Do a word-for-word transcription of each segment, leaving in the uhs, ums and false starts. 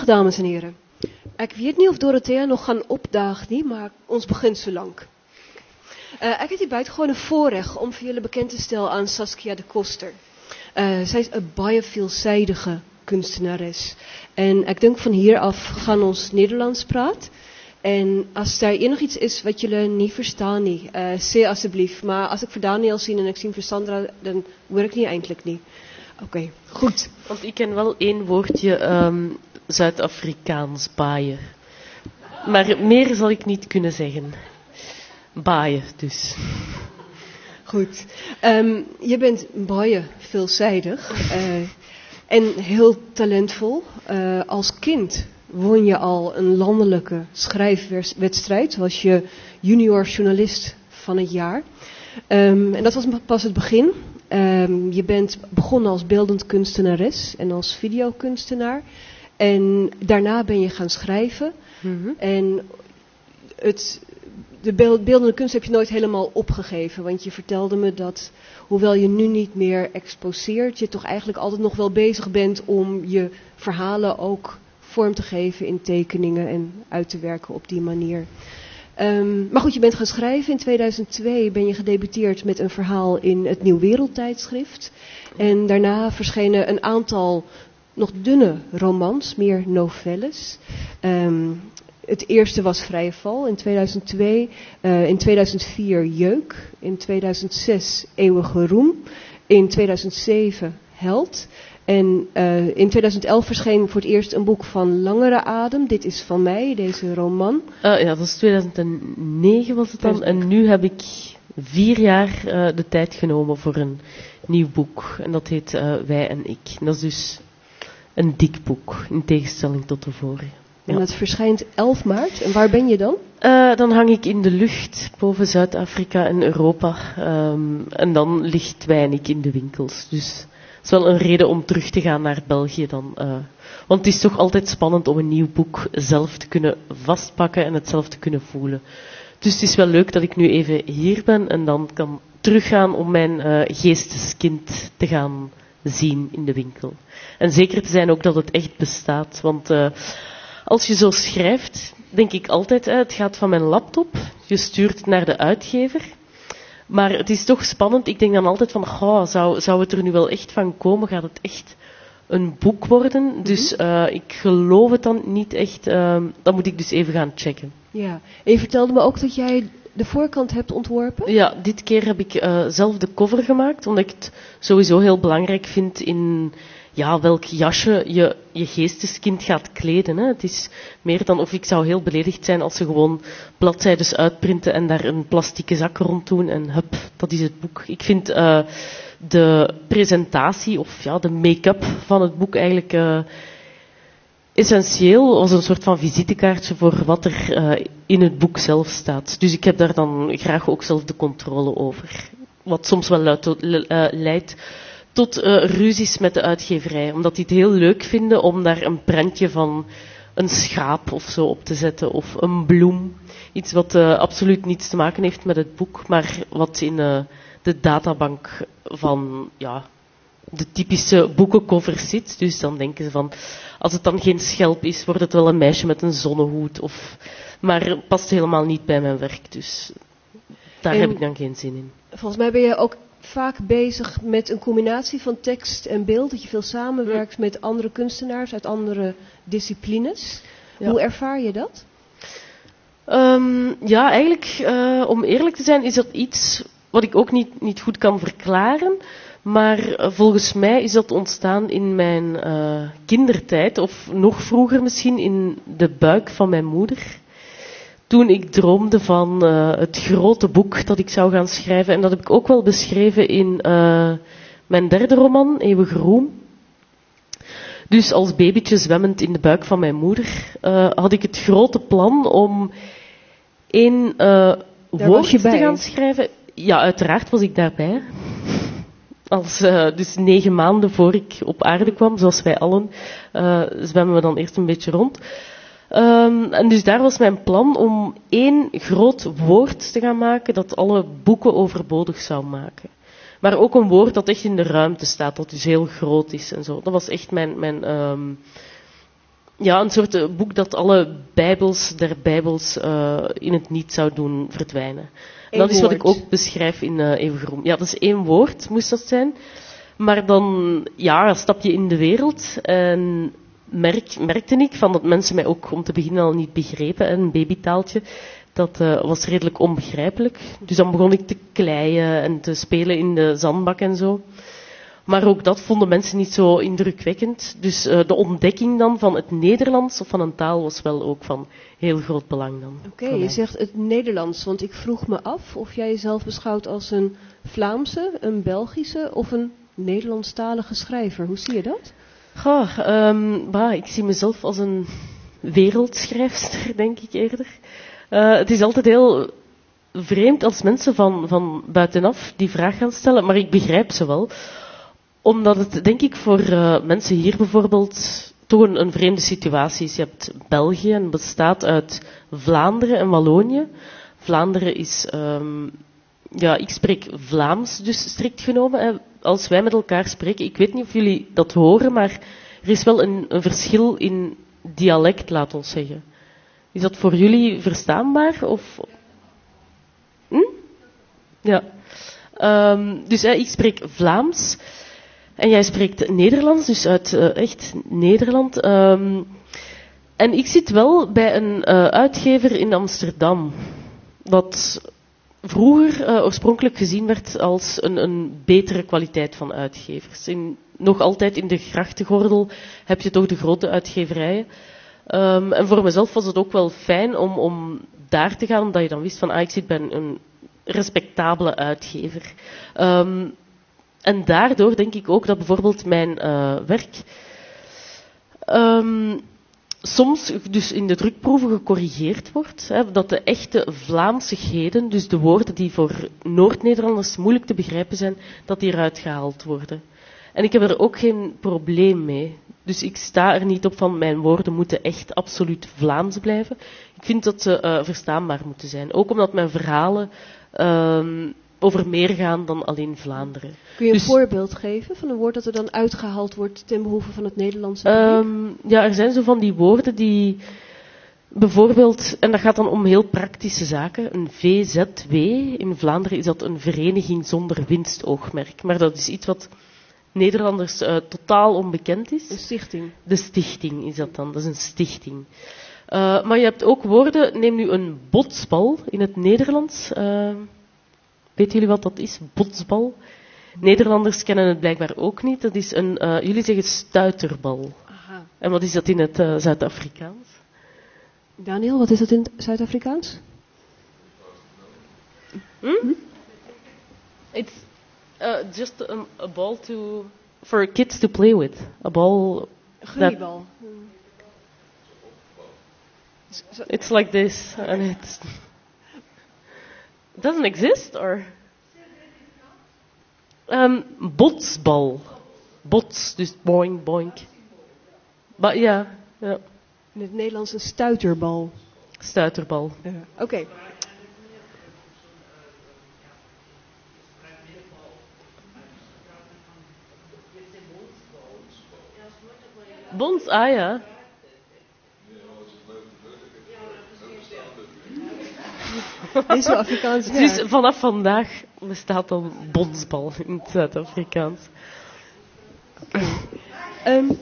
Dames en heren, ik weet niet of Dorothea nog gaan opdagen, nie, maar ons begint zo lang. Uh, ik heb hier buitengewoon een voorrecht om voor jullie bekend te stellen aan Saskia de Koster. Uh, zij is een baie veelzijdige kunstenares. En ik denk van hier af gaan ons Nederlands praten. En als daar enig iets is wat jullie niet verstaan, nie, uh, sê alsjeblieft. Maar als ik voor Daniel zie en ik zie voor Sandra, dan hoor ik niet eindelijk niet. Oké, okay, goed. Want ik ken wel één woordje um, Zuid-Afrikaans, baaien. Maar meer zal ik niet kunnen zeggen. Baaien dus. Goed. Um, je bent baie veelzijdig uh, en heel talentvol. Uh, als kind won je al een landelijke schrijfwedstrijd. Was je junior journalist van het jaar. Um, en dat was pas het begin. Um, je bent begonnen als beeldend kunstenares en als videokunstenaar. En daarna ben je gaan schrijven. Mm-hmm. En het, de beeldende kunst heb je nooit helemaal opgegeven. Want je vertelde me dat, hoewel je nu niet meer exposeert, je toch eigenlijk altijd nog wel bezig bent om je verhalen ook vorm te geven in tekeningen en uit te werken op die manier. Um, maar goed, je bent gaan schrijven. In tweeduizend twee ben je gedebuteerd met een verhaal in het Nieuw Wereldtijdschrift. En daarna verschenen een aantal nog dunne romans, meer novelles. Um, het eerste was Vrije Val in tweeduizend twee. Uh, in tweeduizend vier Jeuk. In tweeduizend zes Eeuwige Roem. In tweeduizend zeven Held. En uh, in tweeduizend elf verscheen voor het eerst een boek van langere adem. Dit is van mij, deze roman. Uh, ja, dat was tweeduizend negen was het dan. En nu heb ik vier jaar uh, de tijd genomen voor een nieuw boek. En dat heet uh, Wij en ik. En dat is dus een dik boek, in tegenstelling tot de vorige. Ja. En dat verschijnt elf maart. En waar ben je dan? Uh, dan hang ik in de lucht boven Zuid-Afrika en Europa. Um, en dan ligt Wij en ik in de winkels. Dus het is wel een reden om terug te gaan naar België dan. Uh, want het is toch altijd spannend om een nieuw boek zelf te kunnen vastpakken en het zelf te kunnen voelen. Dus het is wel leuk dat ik nu even hier ben en dan kan teruggaan om mijn uh, geesteskind te gaan zien in de winkel. En zeker te zijn ook dat het echt bestaat. Want uh, als je zo schrijft, denk ik altijd, uh, het gaat van mijn laptop, je stuurt het naar de uitgever. Maar het is toch spannend. Ik denk dan altijd van, oh, zou, zou het er nu wel echt van komen? Gaat het echt een boek worden? Mm-hmm. Dus uh, ik geloof het dan niet echt. Uh, dan moet ik dus even gaan checken. Ja, en je vertelde me ook dat jij de voorkant hebt ontworpen? Ja, dit keer heb ik uh, zelf de cover gemaakt. Omdat ik het sowieso heel belangrijk vind in ja, welk jasje je je geesteskind gaat kleden. Hè. Het is meer dan of ik zou heel beledigd zijn als ze gewoon bladzijdes uitprinten en daar een plastieke zak rond doen en hup, dat is het boek. Ik vind uh, de presentatie of ja, de make-up van het boek eigenlijk uh, essentieel als een soort van visitekaartje voor wat er uh, in het boek zelf staat. Dus ik heb daar dan graag ook zelf de controle over. Wat soms wel luid, uh, leidt tot uh, ruzies met de uitgeverij. Omdat die het heel leuk vinden om daar een prentje van een schaap of zo op te zetten. Of een bloem. Iets wat uh, absoluut niets te maken heeft met het boek. Maar wat in uh, de databank van ja, de typische boekencovers zit. Dus dan denken ze van, als het dan geen schelp is, wordt het wel een meisje met een zonnehoed. Of, maar het past helemaal niet bij mijn werk. Dus daar en heb ik dan geen zin in. Volgens mij ben je ook vaak bezig met een combinatie van tekst en beeld. Dat je veel samenwerkt ja. met andere kunstenaars uit andere disciplines. Ja. Hoe ervaar je dat? Um, ja, eigenlijk, uh, om eerlijk te zijn, is dat iets wat ik ook niet, niet goed kan verklaren. Maar uh, volgens mij is dat ontstaan in mijn uh, kindertijd. Of nog vroeger misschien in de buik van mijn moeder. Toen ik droomde van uh, het grote boek dat ik zou gaan schrijven. En dat heb ik ook wel beschreven in uh, mijn derde roman, Eeuwige Roem. Dus als babytje zwemmend in de buik van mijn moeder uh, had ik het grote plan om één uh, woord te gaan schrijven. Ja, uiteraard was ik daarbij. Als, uh, dus negen maanden voor ik op aarde kwam, zoals wij allen, uh, zwemmen we dan eerst een beetje rond. Um, en dus daar was mijn plan om één groot woord te gaan maken dat alle boeken overbodig zou maken. Maar ook een woord dat echt in de ruimte staat, dat dus heel groot is en zo. Dat was echt mijn, mijn, um, ja, een soort uh, boek dat alle bijbels der bijbels uh, in het niet zou doen verdwijnen. En dat is wat ik ook beschrijf in uh, Eeuwige Roem. Ja, dat is één woord, moest dat zijn. Maar dan ja, stap je in de wereld en merk, merkte ik van dat mensen mij ook om te beginnen al niet begrepen. Een babytaaltje, dat uh, was redelijk onbegrijpelijk. Dus dan begon ik te kleien en te spelen in de zandbak en zo. Maar ook dat vonden mensen niet zo indrukwekkend. Dus uh, de ontdekking dan van het Nederlands of van een taal was wel ook van heel groot belang dan. Oké, okay, je zegt het Nederlands, want ik vroeg me af of jij jezelf beschouwt als een Vlaamse, een Belgische of een Nederlandstalige schrijver. Hoe zie je dat? Goh, um, bah, ik zie mezelf als een wereldschrijfster, denk ik eerder. Uh, het is altijd heel vreemd als mensen van, van buitenaf die vraag gaan stellen, maar ik begrijp ze wel. Omdat het, denk ik, voor uh, mensen hier bijvoorbeeld toch een, een vreemde situatie is. Je hebt België en bestaat uit Vlaanderen en Wallonië. Vlaanderen is, um, ja, ik spreek Vlaams, dus strikt genomen. Hè. Als wij met elkaar spreken, ik weet niet of jullie dat horen, maar er is wel een, een verschil in dialect, laat ons zeggen. Is dat voor jullie verstaanbaar? Of... Hm? Ja. Um, dus hè, ik spreek Vlaams. En jij spreekt Nederlands, dus uit uh, echt Nederland. Um, en ik zit wel bij een uh, uitgever in Amsterdam. Wat vroeger uh, oorspronkelijk gezien werd als een, een betere kwaliteit van uitgevers. In, nog altijd in de grachtengordel heb je toch de grote uitgeverijen. Um, en voor mezelf was het ook wel fijn om, om daar te gaan, omdat je dan wist van, ah, ik zit bij een, een respectabele uitgever. Um, En daardoor denk ik ook dat bijvoorbeeld mijn uh, werk um, soms dus in de drukproeven gecorrigeerd wordt. Hè, dat de echte Vlaamsigheden, dus de woorden die voor Noord-Nederlanders moeilijk te begrijpen zijn, dat die eruit gehaald worden. En ik heb er ook geen probleem mee. Dus ik sta er niet op van mijn woorden moeten echt absoluut Vlaams blijven. Ik vind dat ze uh, verstaanbaar moeten zijn. Ook omdat mijn verhalen... Um, over meer gaan dan alleen Vlaanderen. Kun je een dus, voorbeeld geven van een woord dat er dan uitgehaald wordt ten behoeve van het Nederlandse um, ja, er zijn zo van die woorden die bijvoorbeeld, en dat gaat dan om heel praktische zaken, een V Z W, in Vlaanderen is dat een vereniging zonder winstoogmerk. Maar dat is iets wat Nederlanders uh, totaal onbekend is. Een stichting. De stichting is dat dan, dat is een stichting. Uh, maar je hebt ook woorden, neem nu een botsbal in het Nederlands... Uh, Weten jullie wat dat is? Botsbal. Nederlanders kennen het blijkbaar ook niet. Dat is een, uh, jullie zeggen stuiterbal. Aha. En wat is dat in het uh, Zuid-Afrikaans? Daniel, wat is dat in het Zuid-Afrikaans? Hm? Hm? It's uh, just a, a ball to for kids to play with. A ball. Groeibal. That, it's like this, and it's. Doesn't exist, or? Um, botsbal. Bots, dus boing, boink. Maar ja, ja. In het Nederlands een stuiterbal. Stuiterbal. Ja. Oké. Okay. Bons, ah ja. Deze Afrikaans. Ja. Dus vanaf vandaag bestaat al bonsbal in het Zuid-Afrikaans. Um,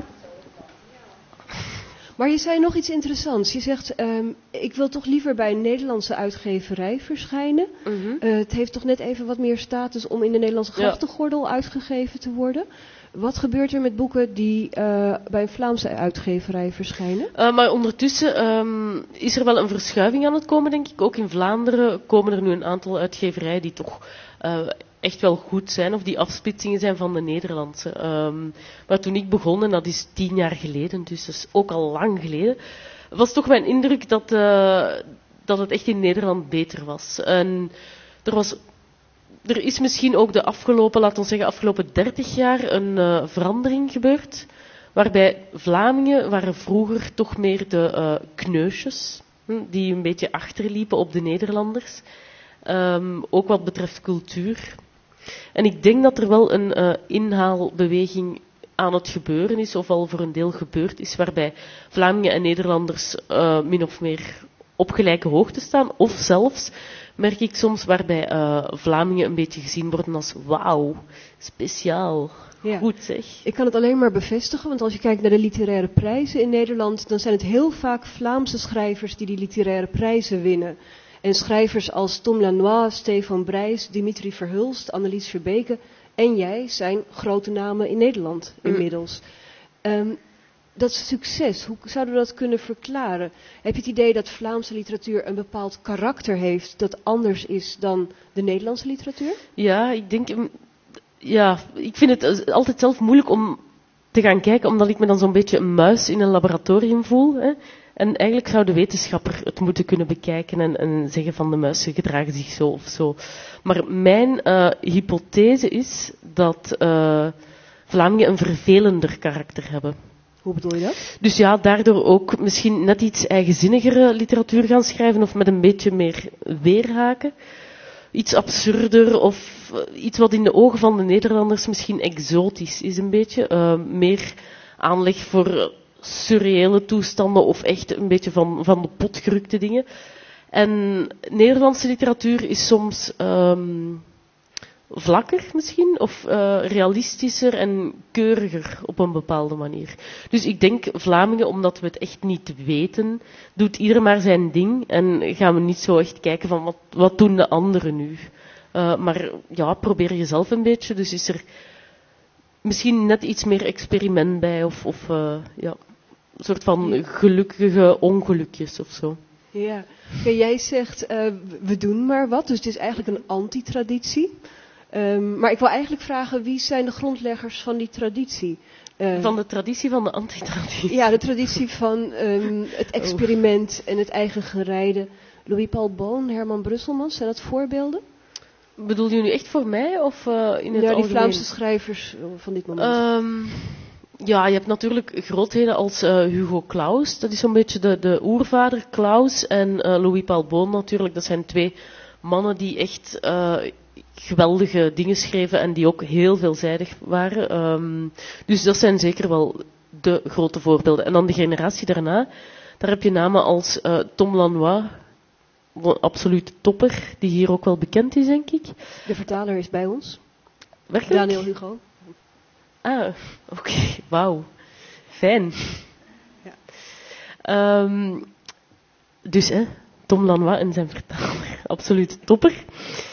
maar je zei nog iets interessants. Je zegt, um, ik wil toch liever bij een Nederlandse uitgeverij verschijnen. Mm-hmm. Uh, het heeft toch net even wat meer status om in de Nederlandse grachtengordel ja. uitgegeven te worden. Wat gebeurt er met boeken die uh, bij een Vlaamse uitgeverij verschijnen? Uh, maar ondertussen um, is er wel een verschuiving aan het komen, denk ik. Ook in Vlaanderen komen er nu een aantal uitgeverijen die toch uh, echt wel goed zijn, of die afsplitsingen zijn van de Nederlandse. Um, maar toen ik begon, en dat is tien jaar geleden, dus dat is ook al lang geleden, was toch mijn indruk dat, uh, dat het echt in Nederland beter was. En er was... Er is misschien ook de afgelopen, laten we zeggen, afgelopen dertig jaar een uh, verandering gebeurd. Waarbij Vlamingen waren vroeger toch meer de uh, kneusjes, hm, die een beetje achterliepen op de Nederlanders. Um, ook wat betreft cultuur. En ik denk dat er wel een uh, inhaalbeweging aan het gebeuren is, of al voor een deel gebeurd is, waarbij Vlamingen en Nederlanders uh, min of meer op gelijke hoogte staan, of zelfs, merk ik soms, waarbij uh, Vlamingen een beetje gezien worden als wauw, speciaal. Ja. Goed zeg. Ik kan het alleen maar bevestigen, want als je kijkt naar de literaire prijzen in Nederland, dan zijn het heel vaak Vlaamse schrijvers die die literaire prijzen winnen. En schrijvers als Tom Lanois, Stefan Brijs, Dimitri Verhulst, Annelies Verbeke en jij zijn grote namen in Nederland inmiddels. Mm. Um, dat succes, hoe zouden we dat kunnen verklaren? Heb je het idee dat Vlaamse literatuur een bepaald karakter heeft dat anders is dan de Nederlandse literatuur? Ja, ik denk... Ja, ik vind het altijd zelf moeilijk om te gaan kijken, omdat ik me dan zo'n beetje een muis in een laboratorium voel. Hè. En eigenlijk zou de wetenschapper het moeten kunnen bekijken en, en zeggen van de muizen gedragen zich zo of zo. Maar mijn uh, hypothese is dat uh, Vlamingen een vervelender karakter hebben. Hoe bedoel je dat? Dus ja, daardoor ook misschien net iets eigenzinnigere literatuur gaan schrijven of met een beetje meer weerhaken. Iets absurder of iets wat in de ogen van de Nederlanders misschien exotisch is een beetje. Uh, meer aanleg voor surreële toestanden of echt een beetje van, van de pot gerukte dingen. En Nederlandse literatuur is soms um, vlakker misschien, of uh, realistischer en keuriger op een bepaalde manier. Dus ik denk Vlamingen, omdat we het echt niet weten, doet ieder maar zijn ding en gaan we niet zo echt kijken van wat, wat doen de anderen nu. Uh, maar ja, probeer jezelf een beetje, dus is er misschien net iets meer experiment bij, of, of uh, ja, een soort van gelukkige ongelukjes of zo. Ja, okay, jij zegt uh, we doen maar wat, dus het is eigenlijk een antitraditie. Um, maar ik wil eigenlijk vragen, wie zijn de grondleggers van die traditie? Uh, van de traditie van de antitraditie? Ja, de traditie van um, het experiment oh. en het eigen gerijden. Louis-Paul Boon, Herman Brusselmans, zijn dat voorbeelden? Bedoel je nu echt voor mij of uh, in het algemeen? Ja, die Vlaamse schrijvers van dit moment. Um, ja, je hebt natuurlijk grootheden als uh, Hugo Claus, dat is zo'n beetje de, de oervader Claus, en uh, Louis-Paul Boon natuurlijk, dat zijn twee mannen die echt uh, geweldige dingen schreven en die ook heel veelzijdig waren. Um, dus dat zijn zeker wel de grote voorbeelden. En dan de generatie daarna, daar heb je namen als uh, Tom Lanois, een absolute topper, die hier ook wel bekend is, denk ik. De vertaler is bij ons. Werkelijk? Daniel Hugo. Ah, oké, okay. Wauw. Fijn. Ja. Um, dus, hè, Tom Lanois en zijn vertaler, absolute topper.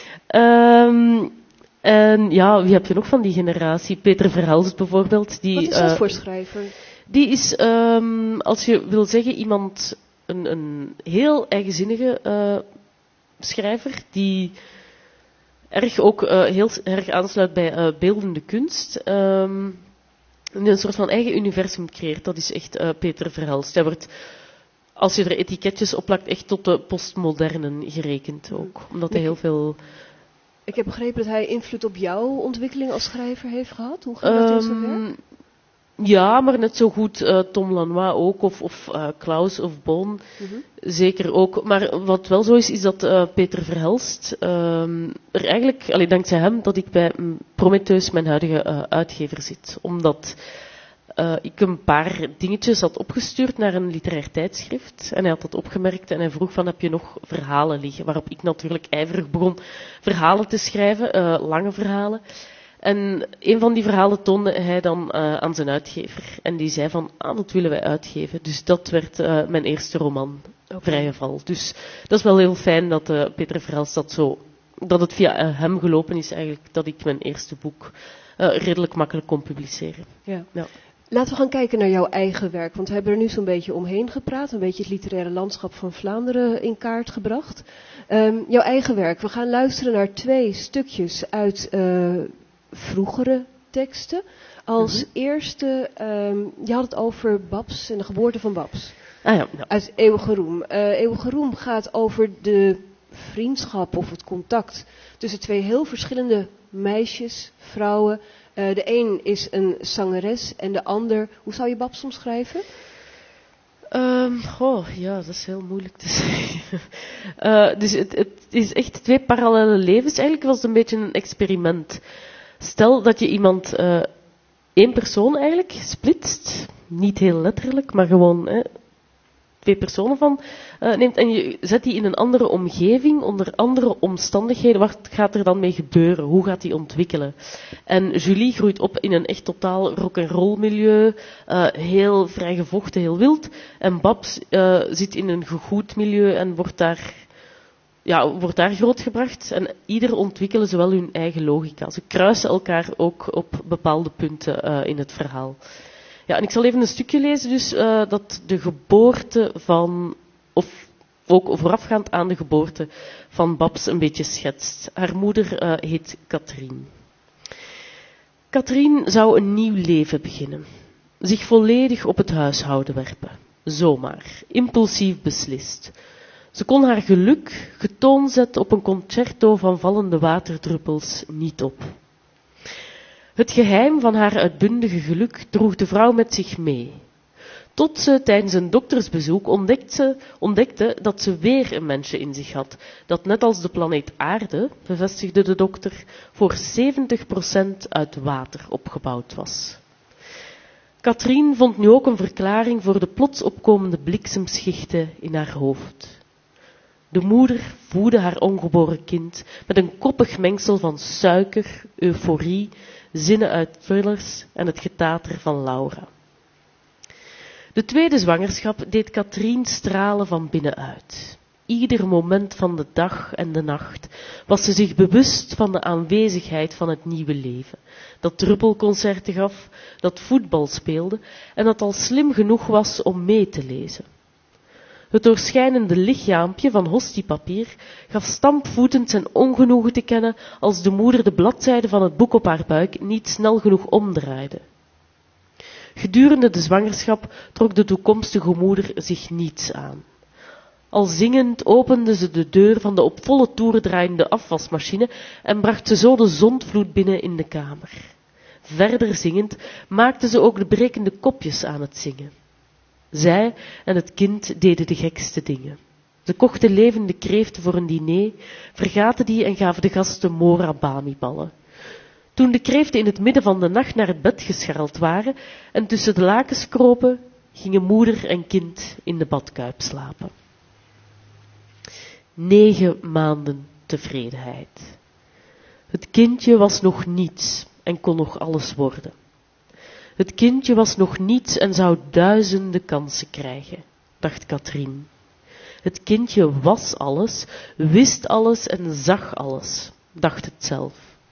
Um, en ja, wie heb je nog van die generatie? Peter Verhelst bijvoorbeeld. Die, Wat is dat uh, voor schrijver? Die is, um, als je wil zeggen, iemand, een, een heel eigenzinnige uh, schrijver, die erg ook uh, heel erg aansluit bij uh, beeldende kunst. Um, een soort van eigen universum creëert. Dat is echt uh, Peter Verhelst. Hij wordt, als je er etiketjes op plakt, echt tot de postmodernen gerekend ook. Omdat hij heel veel... Ik heb begrepen dat hij invloed op jouw ontwikkeling als schrijver heeft gehad. Hoe ging dat in zijn werk? Ja, maar net zo goed uh, Tom Lanois ook, of, of uh, Claus of Boon. Mm-hmm. Zeker ook. Maar wat wel zo is, is dat uh, Peter Verhelst uh, er eigenlijk, allee, dankzij hem, dat ik bij Prometheus, mijn huidige uh, uitgever, zit. Omdat uh, ik een paar dingetjes had opgestuurd naar een literair tijdschrift. En hij had dat opgemerkt en hij vroeg van, heb je nog verhalen liggen? Waarop ik natuurlijk ijverig begon verhalen te schrijven, uh, lange verhalen. En een van die verhalen toonde hij dan uh, aan zijn uitgever. En die zei van, ah, dat willen wij uitgeven. Dus dat werd uh, mijn eerste roman, okay. Vrije Val. Dus dat is wel heel fijn dat uh, Peter Verhelst dat zo, dat het via uh, hem gelopen is eigenlijk, dat ik mijn eerste boek uh, redelijk makkelijk kon publiceren. Ja. Ja. Laten we gaan kijken naar jouw eigen werk. Want we hebben er nu zo'n beetje omheen gepraat. Een beetje het literaire landschap van Vlaanderen in kaart gebracht. Um, jouw eigen werk. We gaan luisteren naar twee stukjes uit... Uh, vroegere teksten. Als mm-hmm. eerste, um, je had het over Babs en de geboorte van Babs. Ah ja, ja. Uit Eeuwige Roem. Uh, Eeuwige Roem gaat over de vriendschap of het contact tussen twee heel verschillende meisjes, vrouwen. Uh, de een is een zangeres en de ander, hoe zou je Babs omschrijven? Um, oh, ja, dat is heel moeilijk te zeggen. Uh, dus het, het is echt twee parallele levens. Eigenlijk was het een beetje een experiment. Stel dat je iemand uh, één persoon eigenlijk splitst, niet heel letterlijk, maar gewoon hè, twee personen van uh, neemt en je zet die in een andere omgeving, onder andere omstandigheden. Wat gaat er dan mee gebeuren? Hoe gaat die ontwikkelen? En Julie groeit op in een echt totaal rock'n'roll milieu, uh, heel vrijgevochten, heel wild. En Babs uh, zit in een gegoed milieu en wordt daar, ja, wordt daar grootgebracht. En ieder ontwikkelen ze wel hun eigen logica. Ze kruisen elkaar ook op bepaalde punten uh, in het verhaal. Ja, en ik zal even een stukje lezen, dus uh, dat de geboorte van, of ook voorafgaand aan de geboorte van Babs een beetje schetst. Haar moeder uh, heet Katrien. Katrien zou een nieuw leven beginnen. Zich volledig op het huishouden werpen. Zomaar, impulsief beslist. Ze kon haar geluk, getoond zetten op een concerto van vallende waterdruppels, niet op. Het geheim van haar uitbundige geluk droeg de vrouw met zich mee. Tot ze tijdens een doktersbezoek ontdekte, ontdekte dat ze weer een mensje in zich had, dat net als de planeet Aarde, bevestigde de dokter, voor zeventig procent uit water opgebouwd was. Katrien vond nu ook een verklaring voor de plots opkomende bliksemschichten in haar hoofd. De moeder voedde haar ongeboren kind met een koppig mengsel van suiker, euforie, zinnen uit thrillers en het getater van Laura. De tweede zwangerschap deed Katrien stralen van binnenuit. Ieder moment van de dag en de nacht was ze zich bewust van de aanwezigheid van het nieuwe leven, dat druppelconcerten gaf, dat voetbal speelde en dat al slim genoeg was om mee te lezen. Het doorschijnende lichaampje van hostiepapier gaf stampvoetend zijn ongenoegen te kennen als de moeder de bladzijde van het boek op haar buik niet snel genoeg omdraaide. Gedurende de zwangerschap trok de toekomstige moeder zich niets aan. Al zingend opende ze de deur van de op volle toer draaiende afwasmachine en bracht ze zo de zondvloed binnen in de kamer. Verder zingend maakte ze ook de brekende kopjes aan het zingen. Zij en het kind deden de gekste dingen. Ze kochten levende kreeften voor een diner, vergaten die en gaven de gasten morabami-ballen. Toen de kreeften in het midden van de nacht naar het bed gescharreld waren en tussen de lakens kropen, gingen moeder en kind in de badkuip slapen. Negen maanden tevredenheid. Het kindje was nog niets en kon nog alles worden. Het kindje was nog niets en zou duizenden kansen krijgen, dacht Katrien. Het kindje was alles, wist alles en zag alles, dacht het zelf.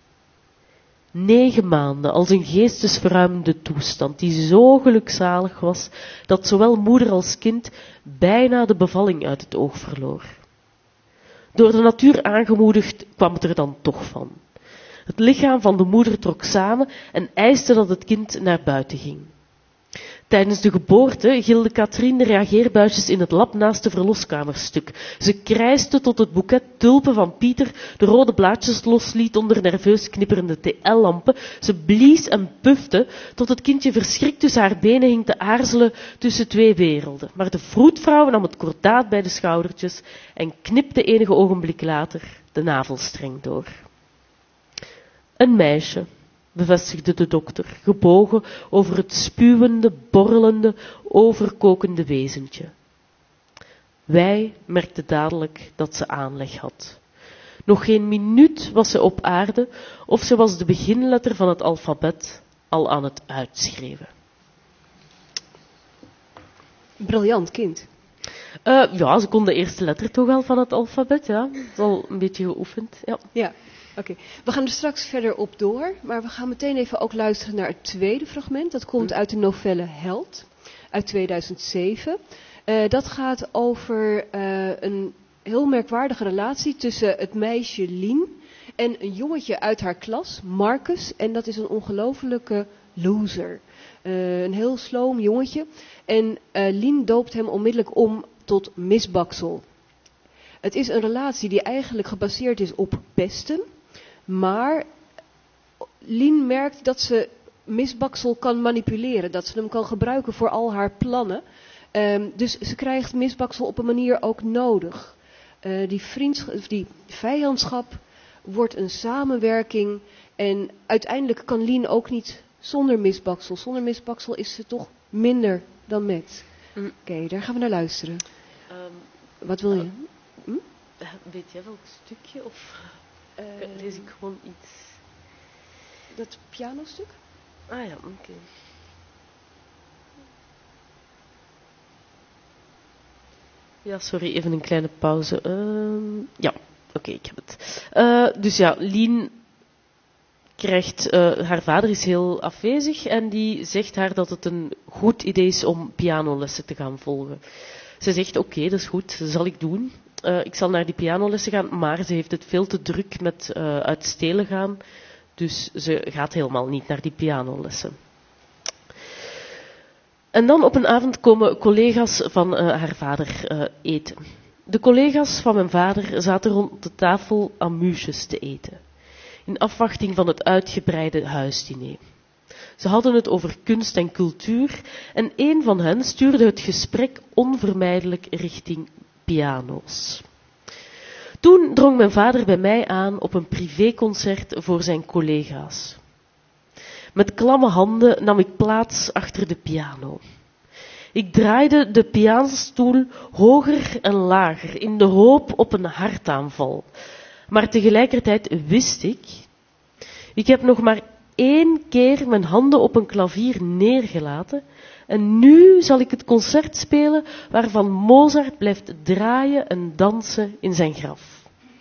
Negen maanden als een geestesverruimende toestand die zo gelukzalig was dat zowel moeder als kind bijna de bevalling uit het oog verloor. Door de natuur aangemoedigd kwam het er dan toch van. Het lichaam van de moeder trok samen en eiste dat het kind naar buiten ging. Tijdens de geboorte gilde Katrien de reageerbuisjes in het lab naast de verloskamer stuk. Ze krijste tot het boeket tulpen van Pieter de rode blaadjes losliet onder nerveus knipperende T L-lampen. Ze blies en pufte tot het kindje verschrikt tussen haar benen hing te aarzelen tussen twee werelden. Maar de vroedvrouw nam het kordaat bij de schoudertjes en knipte enige ogenblikken later de navelstreng door. Een meisje, bevestigde de dokter, gebogen over het spuwende, borrelende, overkokende wezentje. Wij merkten dadelijk dat ze aanleg had. Nog geen minuut was ze op aarde, of ze was de beginletter van het alfabet al aan het uitschreeuwen. Briljant kind. Uh, ja, ze kon de eerste letter toch wel van het alfabet, ja. Dat is al een beetje geoefend, ja. Ja. Oké, okay. We gaan er straks verder op door, maar we gaan meteen even ook luisteren naar het tweede fragment. Dat komt uit de novelle Held, uit tweeduizend zeven. Uh, dat gaat over uh, een heel merkwaardige relatie tussen het meisje Lien en een jongetje uit haar klas, Marcus. En dat is een ongelofelijke loser. Uh, een heel sloom jongetje. En uh, Lien doopt hem onmiddellijk om tot misbaksel. Het is een relatie die eigenlijk gebaseerd is op pesten. Maar Lien merkt dat ze misbaksel kan manipuleren. Dat ze hem kan gebruiken voor al haar plannen. Um, dus ze krijgt misbaksel op een manier ook nodig. Uh, die, vriendsch- die vijandschap wordt een samenwerking. En uiteindelijk kan Lien ook niet zonder misbaksel. Zonder misbaksel is ze toch minder dan met. Mm. Oké, okay, daar gaan we naar luisteren. Um, Wat wil je? Uh, hm? Weet jij welk stukje? Of uh, lees ik gewoon iets? Dat pianostuk? Ah ja, oké. Okay. Ja, sorry, even een kleine pauze. Uh, ja, oké, okay, ik heb het. Uh, dus ja, Lien krijgt, uh, haar vader is heel afwezig en die zegt haar dat het een goed idee is om pianolessen te gaan volgen. Ze zegt, oké, okay, dat is goed, dat zal ik doen. Uh, ik zal naar die pianolessen gaan, maar ze heeft het veel te druk met uh, uit stelen gaan, dus ze gaat helemaal niet naar die pianolessen. En dan op een avond komen collega's van uh, haar vader uh, eten. De collega's van mijn vader zaten rond de tafel amuses te eten, in afwachting van het uitgebreide huisdiner. Ze hadden het over kunst en cultuur en een van hen stuurde het gesprek onvermijdelijk richting piano's. Toen drong mijn vader bij mij aan op een privéconcert voor zijn collega's. Met klamme handen nam ik plaats achter de piano. Ik draaide de pianostoel hoger en lager in de hoop op een hartaanval. Maar tegelijkertijd wist ik, ik heb nog maar één keer mijn handen op een klavier neergelaten en nu zal ik het concert spelen waarvan Mozart blijft draaien en dansen in zijn graf.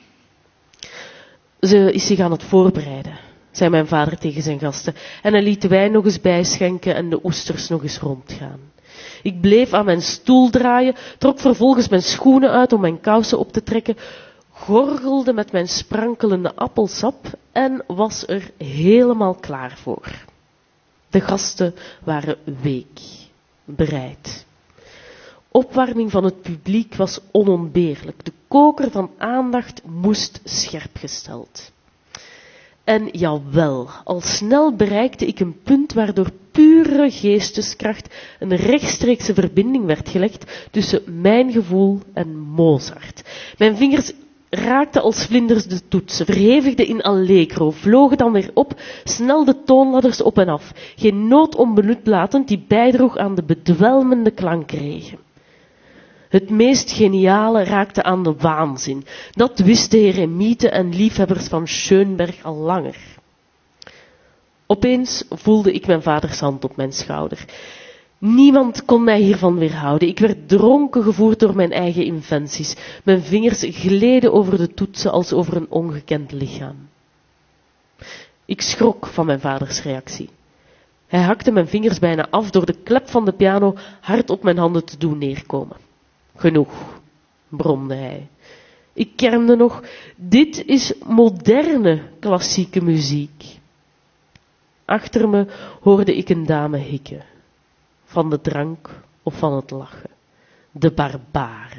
Ze is zich aan het voorbereiden, zei mijn vader tegen zijn gasten, en hij liet de wijn nog eens bijschenken en de oesters nog eens rondgaan. Ik bleef aan mijn stoel draaien, trok vervolgens mijn schoenen uit om mijn kousen op te trekken, gorgelde met mijn sprankelende appelsap en was er helemaal klaar voor. De gasten waren week, bereid. Opwarming van het publiek was onontbeerlijk. De koker van aandacht moest scherp gesteld. En jawel, al snel bereikte ik een punt waardoor pure geesteskracht een rechtstreekse verbinding werd gelegd tussen mijn gevoel en Mozart. Mijn vingers raakten als vlinders de toetsen, verhevigden in allegro, vlogen dan weer op, snel de toonladders op en af, geen noot onbenut latend die bijdroeg aan de bedwelmende klankregen. Het meest geniale raakte aan de waanzin. Dat wisten heremieten en liefhebbers van Schönberg al langer. Opeens voelde ik mijn vaders hand op mijn schouder. Niemand kon mij hiervan weerhouden. Ik werd dronken gevoerd door mijn eigen inventies. Mijn vingers gleden over de toetsen als over een ongekend lichaam. Ik schrok van mijn vaders reactie. Hij hakte mijn vingers bijna af door de klep van de piano hard op mijn handen te doen neerkomen. Genoeg, bromde hij. Ik kermde nog, dit is moderne klassieke muziek. Achter me hoorde ik een dame hikken. Van de drank of van het lachen. De barbaren.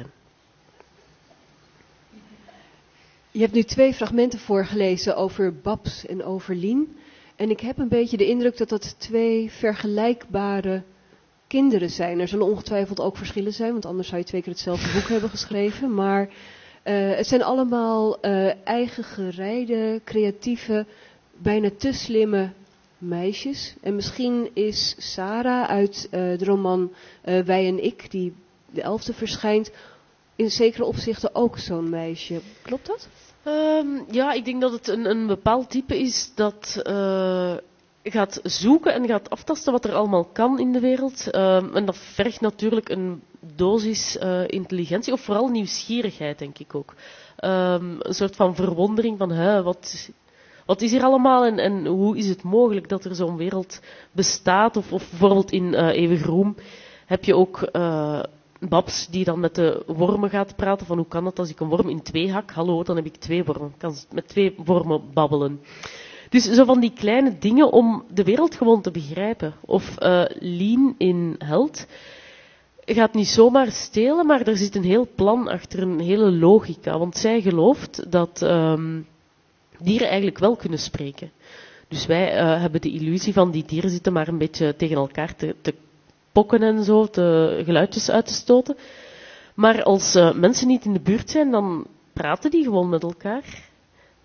Je hebt nu twee fragmenten voorgelezen over Babs en over Lien. En ik heb een beetje de indruk dat dat twee vergelijkbare kinderen zijn. Er zullen ongetwijfeld ook verschillen zijn, want anders zou je twee keer hetzelfde boek hebben geschreven. Maar uh, het zijn allemaal uh, eigen gereide, creatieve, bijna te slimme meisjes. En misschien is Sarah uit uh, de roman uh, Wij en ik, die de elfde verschijnt, in zekere opzichten ook zo'n meisje. Klopt dat? Um, ja, ik denk dat het een, een bepaald type is dat uh, gaat zoeken en gaat aftasten wat er allemaal kan in de wereld. Um, en dat vergt natuurlijk een dosis uh, intelligentie, of vooral nieuwsgierigheid, denk ik ook. Um, een soort van verwondering van, hè, wat, wat is hier allemaal en, en hoe is het mogelijk dat er zo'n wereld bestaat? Of, of bijvoorbeeld in uh, Eeuwig Roem heb je ook Uh, Babs die dan met de wormen gaat praten van hoe kan het als ik een worm in twee hak, hallo, dan heb ik twee wormen, ik kan met twee wormen babbelen. Dus zo van die kleine dingen om de wereld gewoon te begrijpen. Of uh, Lien in Held gaat niet zomaar stelen, maar er zit een heel plan achter, een hele logica. Want zij gelooft dat um, dieren eigenlijk wel kunnen spreken. Dus wij uh, hebben de illusie van die dieren zitten maar een beetje tegen elkaar te, te pokken en zo, te, geluidjes uit te stoten. Maar als uh, mensen niet in de buurt zijn, dan praten die gewoon met elkaar.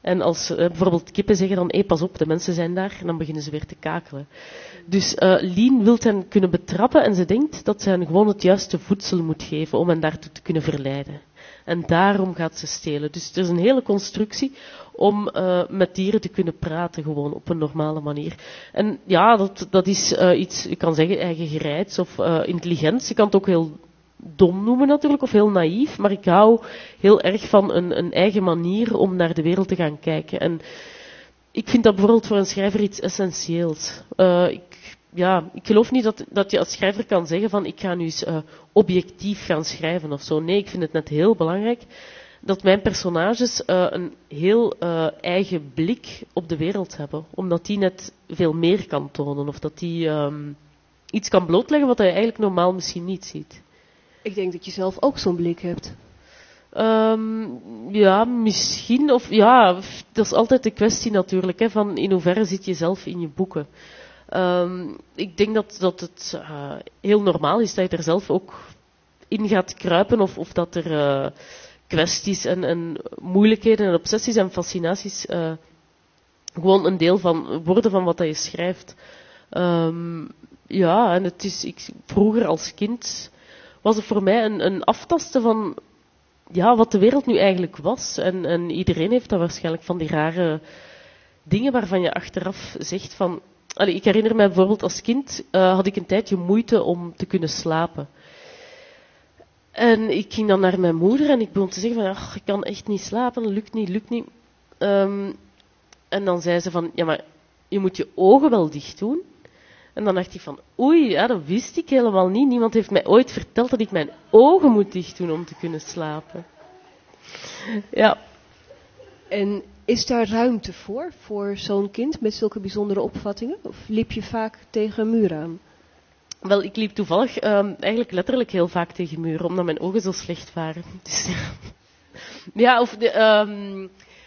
En als uh, bijvoorbeeld kippen zeggen dan, hé, pas op, de mensen zijn daar, en dan beginnen ze weer te kakelen. Dus uh, Lien wil hen kunnen betrappen en ze denkt dat ze hen gewoon het juiste voedsel moet geven om hen daartoe te kunnen verleiden. En daarom gaat ze stelen. Dus er is een hele constructie om uh, met dieren te kunnen praten, gewoon op een normale manier. En ja, dat, dat is uh, iets, je kan zeggen, eigengereids of uh, intelligent. Je kan het ook heel dom noemen natuurlijk, of heel naïef, maar ik hou heel erg van een, een eigen manier om naar de wereld te gaan kijken. En ik vind dat bijvoorbeeld voor een schrijver iets essentieels. Uh, ik, ja, ik geloof niet dat, dat je als schrijver kan zeggen van ik ga nu eens uh, objectief gaan schrijven of zo. Nee, ik vind het net heel belangrijk dat mijn personages uh, een heel uh, eigen blik op de wereld hebben. Omdat die net veel meer kan tonen, of dat die um, iets kan blootleggen wat je eigenlijk normaal misschien niet ziet. Ik denk dat je zelf ook zo'n blik hebt. Um, ja, misschien. Of ja, dat is altijd de kwestie natuurlijk, hè, van in hoeverre zit je zelf in je boeken. Um, ik denk dat, dat het uh, heel normaal is dat je er zelf ook in gaat kruipen, of, of dat er uh, kwesties en, en moeilijkheden en obsessies en fascinaties uh, gewoon een deel van worden van wat je schrijft. Um, ja, en het is, ik, vroeger als kind was het voor mij een, een aftasten van ja, wat de wereld nu eigenlijk was. En, en iedereen heeft dat waarschijnlijk van die rare dingen waarvan je achteraf zegt van... Allee, ik herinner mij bijvoorbeeld als kind uh, had ik een tijdje moeite om te kunnen slapen. En ik ging dan naar mijn moeder en ik begon te zeggen van, ach, ik kan echt niet slapen, lukt niet, lukt niet. Um, en dan zei ze van, ja, maar je moet je ogen wel dicht doen. En dan dacht ik van, oei, ja, dat wist ik helemaal niet. Niemand heeft mij ooit verteld dat ik mijn ogen moet dicht doen om te kunnen slapen. Ja. En is daar ruimte voor, voor zo'n kind met zulke bijzondere opvattingen? Of liep je vaak tegen een muur aan? Wel, ik liep toevallig um, eigenlijk letterlijk heel vaak tegen muren, omdat mijn ogen zo slecht waren. Dus, ja, of de, um,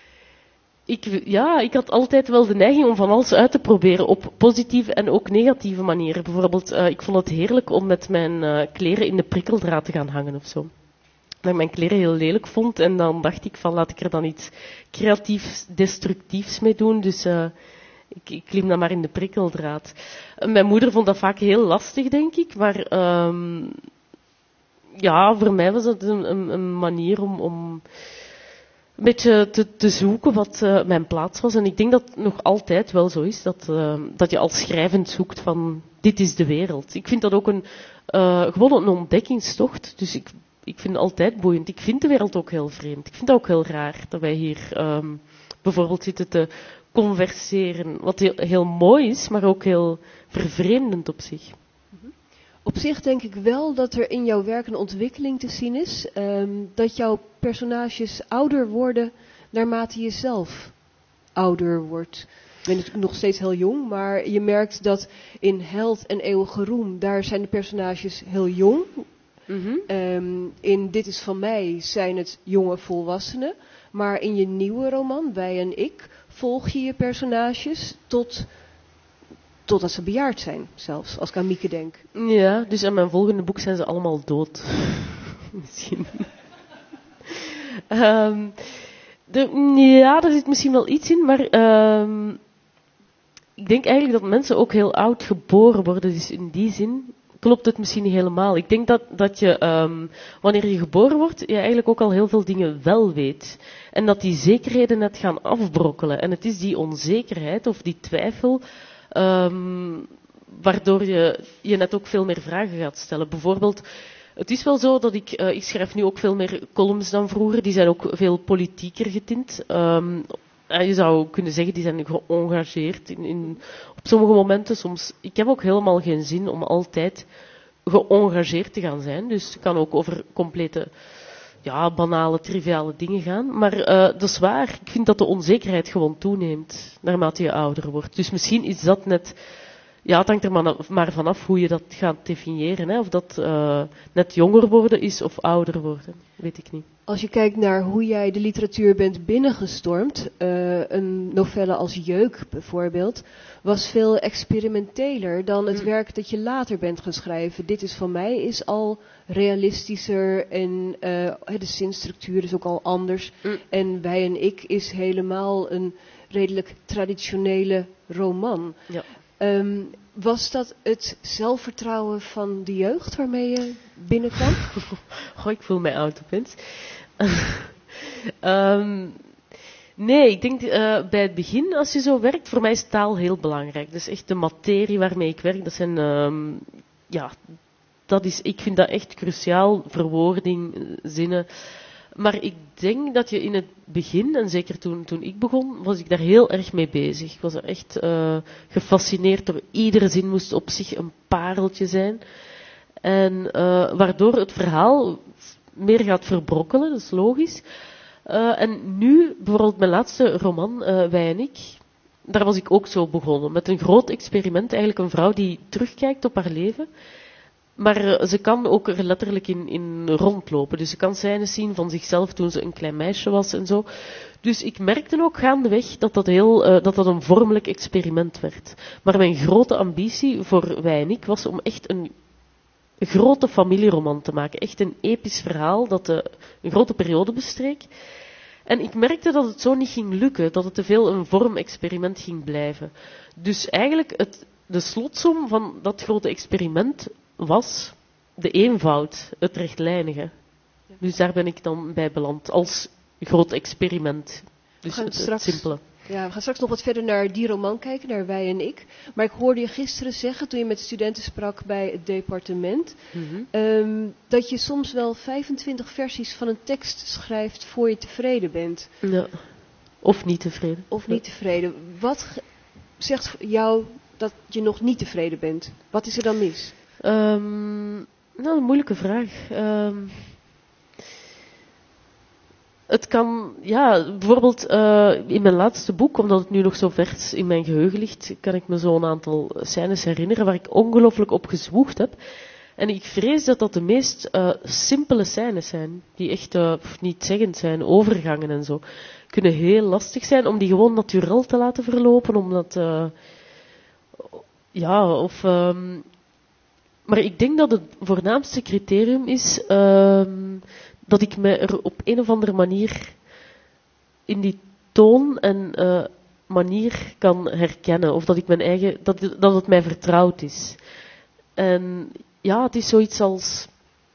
ik, ja, ik had altijd wel de neiging om van alles uit te proberen op positieve en ook negatieve manieren. Bijvoorbeeld, uh, ik vond het heerlijk om met mijn uh, kleren in de prikkeldraad te gaan hangen of zo. Dat ik mijn kleren heel lelijk vond en dan dacht ik van laat ik er dan iets creatiefs, destructiefs mee doen. Dus uh, ik, ik klim dan maar in de prikkeldraad. Uh, mijn moeder vond dat vaak heel lastig, denk ik, maar um, ja, voor mij was het een, een, een manier om, om een beetje te, te zoeken wat uh, mijn plaats was. En ik denk dat het nog altijd wel zo is, dat, uh, dat je als schrijvend zoekt van dit is de wereld. Ik vind dat ook een, uh, gewoon een ontdekkingstocht, dus ik Ik vind het altijd boeiend. Ik vind de wereld ook heel vreemd. Ik vind het ook heel raar dat wij hier um, bijvoorbeeld zitten te converseren. Wat heel, heel mooi is, maar ook heel vervreemdend op zich. Op zich denk ik wel dat er in jouw werk een ontwikkeling te zien is. Um, dat jouw personages ouder worden naarmate je zelf ouder wordt. Ik ben natuurlijk nog steeds heel jong, maar je merkt dat in Held en Eeuwige Roem, daar zijn de personages heel jong. Mm-hmm. Um, in Dit is van mij zijn het jonge volwassenen. Maar in je nieuwe roman, Wij en ik, volg je je personages tot, totdat ze bejaard zijn, zelfs, als ik aan Mieke denk. Ja, dus in mijn volgende boek zijn ze allemaal dood. Misschien. um, de, ja, daar zit misschien wel iets in, maar um, ik denk eigenlijk dat mensen ook heel oud geboren worden. Dus in die zin klopt het misschien niet helemaal. Ik denk dat, dat je, um, wanneer je geboren wordt, je eigenlijk ook al heel veel dingen wel weet. En dat die zekerheden net gaan afbrokkelen. En het is die onzekerheid of die twijfel, um, waardoor je je net ook veel meer vragen gaat stellen. Bijvoorbeeld, het is wel zo dat ik, uh, ik schrijf nu ook veel meer columns dan vroeger. Die zijn ook veel politieker getint. Um, je zou kunnen zeggen, die zijn geëngageerd in, in, op sommige momenten. Soms, ik heb ook helemaal geen zin om altijd geëngageerd te gaan zijn. Dus het kan ook over complete, ja, banale, triviale dingen gaan. Maar uh, dat is waar. Ik vind dat de onzekerheid gewoon toeneemt naarmate je ouder wordt. Dus misschien is dat net ja, het hangt er maar, maar vanaf hoe je dat gaat definiëren. Hè. Of dat uh, net jonger worden is of ouder worden, weet ik niet. Als je kijkt naar hoe jij de literatuur bent binnengestormd, uh, een novelle als Jeuk bijvoorbeeld, was veel experimenteler dan het mm. werk dat je later bent gaan schrijven. Dit is van mij is al realistischer en uh, de zinstructuur is ook al anders. Mm. En Wij en ik is helemaal een redelijk traditionele roman. Ja. Um, was dat het zelfvertrouwen van de jeugd waarmee je binnenkwam? Goh, ik voel mij oud opeens. um, nee, ik denk uh, bij het begin, als je zo werkt, voor mij is taal heel belangrijk. Dus echt de materie waarmee ik werk, dat zijn, um, ja, dat is, ik vind dat echt cruciaal, verwoording, zinnen. Maar ik denk dat je in het begin, en zeker toen, toen ik begon, was ik daar heel erg mee bezig. Ik was er echt uh, gefascineerd door iedere zin moest op zich een pareltje zijn. En uh, waardoor het verhaal meer gaat verbrokkelen, dat is logisch. Uh, en nu, bijvoorbeeld mijn laatste roman, uh, Wij en ik, daar was ik ook zo begonnen. Met een groot experiment, eigenlijk een vrouw die terugkijkt op haar leven. Maar ze kan ook er letterlijk in, in rondlopen. Dus ze kan scènes zien van zichzelf toen ze een klein meisje was en zo. Dus ik merkte ook gaandeweg dat dat, heel, uh, dat, dat een vormelijk experiment werd. Maar mijn grote ambitie voor Wij en ik was om echt een grote familieroman te maken. Echt een episch verhaal dat uh, een grote periode bestreek. En ik merkte dat het zo niet ging lukken. Dat het te veel een vormexperiment ging blijven. Dus eigenlijk het, de slotsom van dat grote experiment was de eenvoud, het rechtlijnige. Ja. Dus daar ben ik dan bij beland, als groot experiment. Dus het, straks, het simpele. Ja, we gaan straks nog wat verder naar die roman kijken, naar Wij en ik. Maar ik hoorde je gisteren zeggen, toen je met studenten sprak bij het departement, mm-hmm. um, dat je soms wel vijfentwintig versies van een tekst schrijft voor je tevreden bent. Ja. Of niet tevreden. Of niet tevreden. Wat zegt jou dat je nog niet tevreden bent? Wat is er dan mis? Um, nou, een moeilijke vraag. Um, het kan, ja, bijvoorbeeld uh, in mijn laatste boek, omdat het nu nog zo vers in mijn geheugen ligt, kan ik me zo een aantal scènes herinneren waar ik ongelooflijk op gezwoegd heb. En ik vrees dat dat de meest uh, simpele scènes zijn, die echt uh, niet zeggend zijn, overgangen en zo. Kunnen heel lastig zijn om die gewoon naturel te laten verlopen, omdat, uh, ja, of... Um, Maar ik denk dat het voornaamste criterium is uh, dat ik me er op een of andere manier in die toon en uh, manier kan herkennen. Of dat ik mijn eigen, dat, dat het mij vertrouwd is. En ja, het is zoiets als,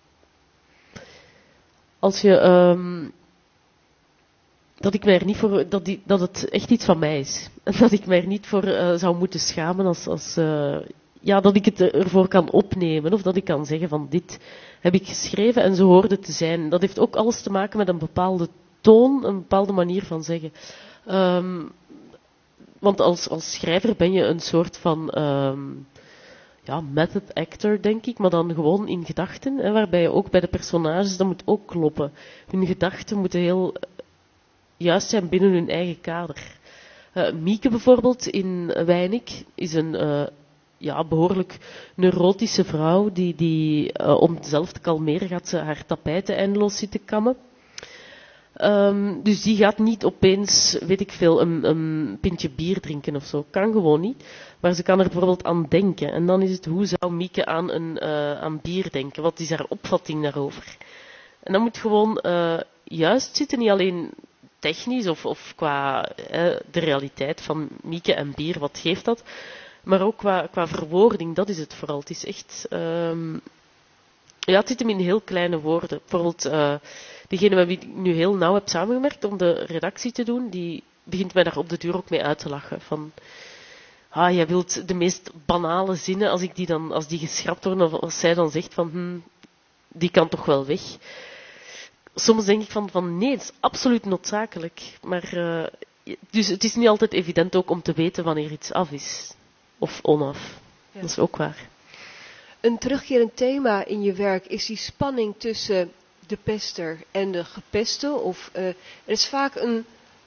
als je, um, dat ik mij er niet voor, dat, die, dat het echt iets van mij is. En dat ik mij er niet voor uh, zou moeten schamen als, als uh, ja, dat ik het ervoor kan opnemen, of dat ik kan zeggen van dit heb ik geschreven en zo hoorde het te zijn. Dat heeft ook alles te maken met een bepaalde toon, een bepaalde manier van zeggen. Um, want als, als schrijver ben je een soort van um, ja, method actor, denk ik, maar dan gewoon in gedachten, hè, waarbij je ook bij de personages, dat moet ook kloppen. Hun gedachten moeten heel juist zijn binnen hun eigen kader. Uh, Mieke bijvoorbeeld in Wij en ik is een uh, ja, behoorlijk neurotische vrouw die, die uh, om zelf te kalmeren gaat ze haar tapijten eindeloos zitten kammen. Um, dus die gaat niet opeens, weet ik veel, een, een pintje bier drinken of zo. Kan gewoon niet. Maar ze kan er bijvoorbeeld aan denken. En dan is het, hoe zou Mieke aan, een, uh, aan bier denken? Wat is haar opvatting daarover? En dat moet gewoon uh, juist zitten, niet alleen technisch of, of qua uh, de realiteit van Mieke en bier, wat geeft dat? Maar ook qua, qua verwoording, dat is het vooral. Het is echt... Um, ja, het zit hem in heel kleine woorden. Bijvoorbeeld, uh, degene met wie ik nu heel nauw heb samengewerkt om de redactie te doen, die begint mij daar op de duur ook mee uit te lachen. Van, ah, jij wilt de meest banale zinnen, als, ik die, dan, als die geschrapt worden, of als zij dan zegt van, hm, die kan toch wel weg. Soms denk ik van, van nee, het is absoluut noodzakelijk. Maar, uh, dus het is niet altijd evident ook om te weten wanneer iets af is. Of onaf. Ja. Dat is ook waar. Een terugkerend thema in je werk is die spanning tussen de pester en de gepeste. Of, uh, er is vaak een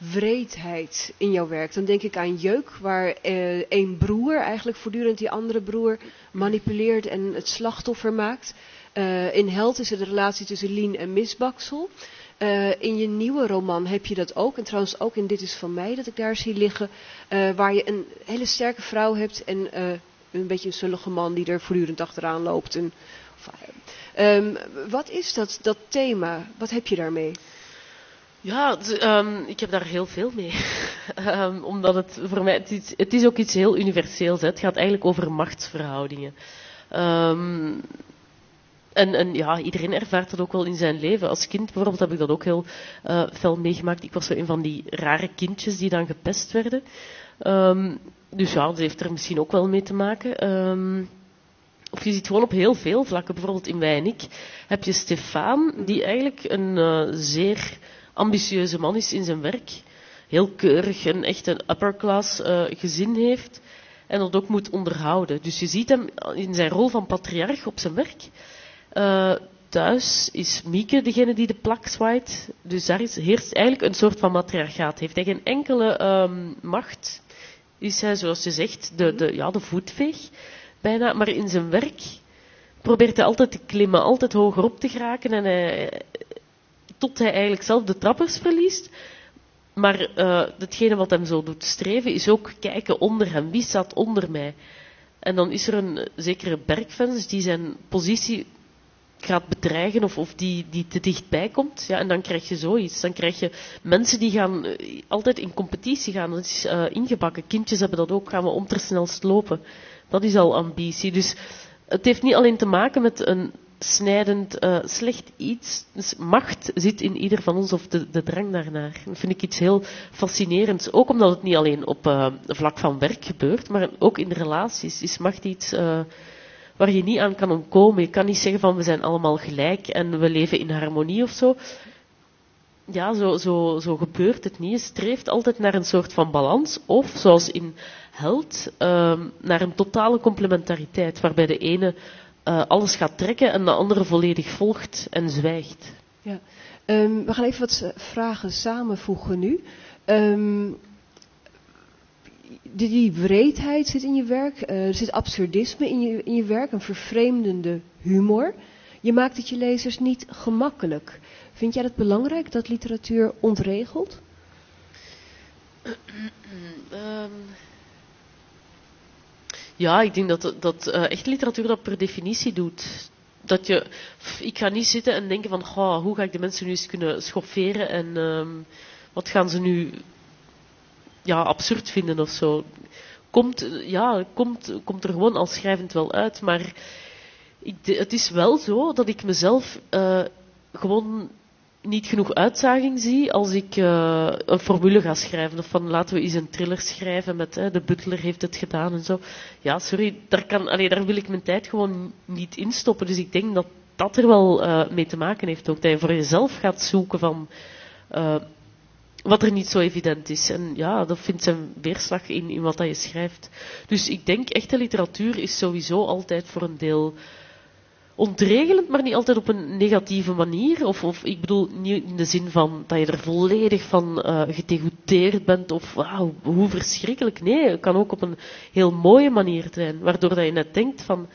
wreedheid in jouw werk. Dan denk ik aan Jeuk, waar uh, één broer eigenlijk voortdurend die andere broer manipuleert en het slachtoffer maakt. Uh, in Held is het de relatie tussen Lien en Misbaksel. Uh, in je nieuwe roman heb je dat ook. En trouwens ook in Dit is van mij, dat ik daar zie liggen. Uh, waar je een hele sterke vrouw hebt en uh, een beetje een zullige man die er voortdurend achteraan loopt. En, of, uh, um, wat is dat, dat thema? Wat heb je daarmee? Ja, d- um, ik heb daar heel veel mee. um, omdat het voor mij, het is, het is ook iets heel universeels. Hè. Het gaat eigenlijk over machtsverhoudingen. Um, En, en ja, iedereen ervaart dat ook wel in zijn leven. Als kind bijvoorbeeld heb ik dat ook heel uh, fel meegemaakt. Ik was zo een van die rare kindjes die dan gepest werden. Um, dus ja, dat heeft er misschien ook wel mee te maken. Um, of je ziet gewoon op heel veel vlakken. Bijvoorbeeld in Wij en ik heb je Stefaan, die eigenlijk een uh, zeer ambitieuze man is in zijn werk. Heel keurig en echt een upper class uh, gezin heeft. En dat ook moet onderhouden. Dus je ziet hem in zijn rol van patriarch op zijn werk. Uh, thuis is Mieke degene die de plak zwaait. Dus daar is, heerst eigenlijk een soort van matriarchaat. Heeft hij geen enkele um, macht. Is hij, zoals je zegt, de, de, ja, de voetveeg bijna. Maar in zijn werk probeert hij altijd te klimmen, altijd hoger op te geraken. En hij, tot hij eigenlijk zelf de trappers verliest. Maar uh, hetgene wat hem zo doet streven is ook kijken onder hem. Wie staat onder mij? En dan is er een zekere Bergfans die zijn positie gaat bedreigen of, of die, die te dichtbij komt. Ja, en dan krijg je zoiets. Dan krijg je mensen die gaan uh, altijd in competitie gaan. Dat is uh, ingebakken. Kindjes hebben dat ook. Gaan we om te snelst lopen. Dat is al ambitie. Dus het heeft niet alleen te maken met een snijdend uh, slecht iets. Dus macht zit in ieder van ons, of de, de drang daarnaar. Dat vind ik iets heel fascinerends. Ook omdat het niet alleen op uh, vlak van werk gebeurt, maar ook in relaties is macht iets uh, waar je niet aan kan ontkomen. Je kan niet zeggen van we zijn allemaal gelijk en we leven in harmonie of zo. Ja, zo, zo, zo gebeurt het niet. Je streeft altijd naar een soort van balans. Of, zoals in Held, uh, naar een totale complementariteit. Waarbij de ene uh, alles gaat trekken en de andere volledig volgt en zwijgt. Ja. Um, we gaan even wat vragen samenvoegen nu. Um, die, die wreedheid zit in je werk. Uh, er zit absurdisme in je, in je werk. Een vervreemdende humor. Je maakt het je lezers niet gemakkelijk. Vind jij het belangrijk dat literatuur ontregelt? um, ja, ik denk dat, dat uh, echt literatuur dat per definitie doet. Dat je, ik ga niet zitten en denken van, oh, hoe ga ik de mensen nu eens kunnen schofferen en um, wat gaan ze nu ja, absurd vinden of zo. Komt, ja, komt, komt er gewoon al schrijvend wel uit, maar ik, het is wel zo dat ik mezelf uh, gewoon niet genoeg uitdaging zie als ik uh, een formule ga schrijven. Of van laten we eens een thriller schrijven met uh, de butler heeft het gedaan en zo. Ja, sorry, daar, kan, allee, daar wil ik mijn tijd gewoon niet in stoppen. Dus ik denk dat dat er wel uh, mee te maken heeft ook. Dat je voor jezelf gaat zoeken van uh, wat er niet zo evident is. En ja, dat vindt zijn weerslag in, in wat dat je schrijft. Dus ik denk echte literatuur is sowieso altijd voor een deel ontregelend, maar niet altijd op een negatieve manier. Of, of ik bedoel, niet in de zin van dat je er volledig van uh, gedegoûteerd bent of wauw, hoe verschrikkelijk. Nee, het kan ook op een heel mooie manier zijn, waardoor dat je net denkt van